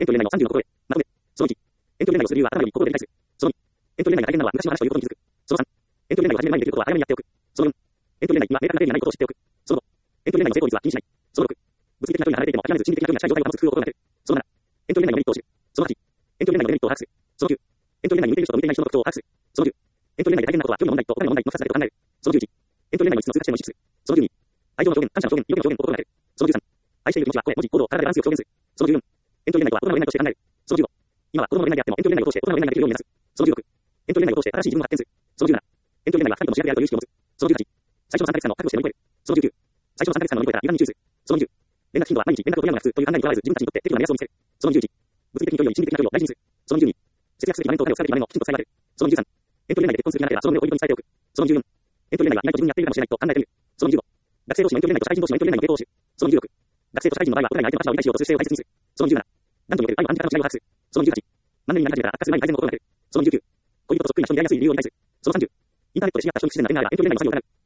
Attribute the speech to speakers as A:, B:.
A: エントリー内の30のところへ。まとめ。その1。エントリー内をする理由は頭より心で理解する。その2。エントリー内が大変なのは昔の話ということに気づく。その3。エントリー内を始める前にできることは早めにやっておく。その4。エントリー内には明確な定義がないことを知っておく。その5。エントリー内の成功率は気にしない。その6。物理的な距離が離れていても諦めず心理的な距離が近い状態を保つ工夫を心がける。その7。エントリー内のメリットを知る。その8。エントリー内のデメリットを把握する。その9。エントリー内に向いている人と向いていない人の特徴を把握する。その10。エントリー内で大変なことは距離の問題とお金の問題の2つだけと考える。その11。エントリー内の5つの通過地点を意識する。その12。愛情の表現、感謝の表現、意欲の表現を心がける。その13。愛している気持ちは声、文字、行動、体でバランスよく表現する。その14。エントリー内とは大人の恋愛として考える。その15。今は子供の恋愛であってもエントリー内を通して大人の恋愛ができるように目指す。その16。エントリー内を通して新しい自分を発見する。その17。エントリー内は人々の主役であるという意識を持つ。その18。最初の3ヶ月間の覚悟して乗り越える。その19。最初の3ヶ月間の乗り越えたら油断に注意する。その20。連絡頻度は毎日連絡を取り合うのが普通という考えにとらわれず自分たちにとって適度な目安を見つける。その21。物理的に距離より心理的な距離を大事にする。その22。節約すべき場面とお金を使うべき場面をきちんと使い分ける。その23。エントリー内で結婚する気がなければその旨を恋人に伝えておく。その24。エントリー内が意外と自分にやっているかもしれないと考えてみる。その25。学生同士のエントリー内と社会人同士のエントリー内のデートをし、その26。学生と社会人の場合はお互いに相手の価値を理解しようとする姿勢を大切にする。その27。男女における愛の安定感の違いを把握する。その28。万年になり始めたら悪化する前に改善の心がける。その29。恋人とそっくりな人に出会いやすい理由を理解する。その30。インターネットで知り合った人に不自然な点があればエントリー内の作業を行う。